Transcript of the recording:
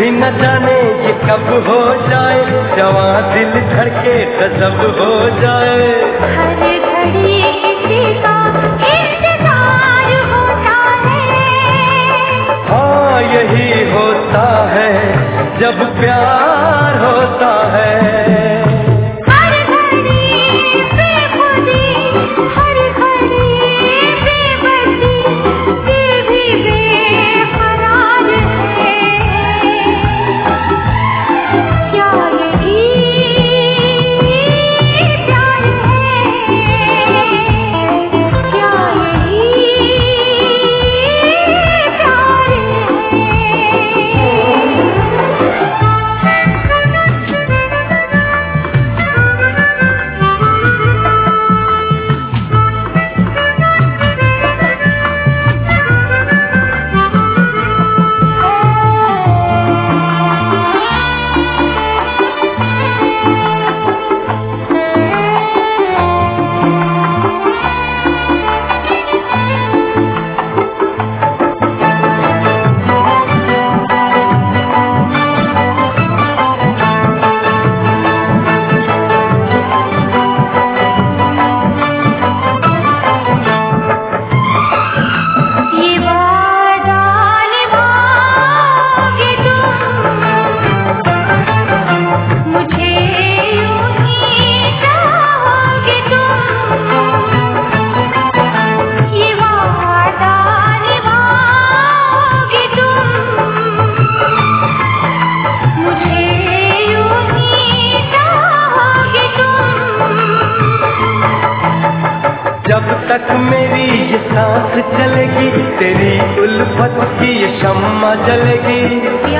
भी न जाने ये कब हो जाए, जवां दिल धड़के गजब हो जाए। हर घड़ी किसी का इंतजार होता है। हाँ यही होता है जब प्यार होता है। हर घड़ी बेखुदी, हर घड़ी बेबसी, दिल भी बेकरार है। क्या यही प्यार है? क्या यही प्यार ये वादा निभाओगे तुम, मुझे यूं ही चाहोगे तुम। ये वादा निभाओगे तुम, मुझे यूं ही चाहोगे तुम। जब तक मेरी ये सांस चलेगी, तेरी उल्फत की ये शम्मा जलेगी।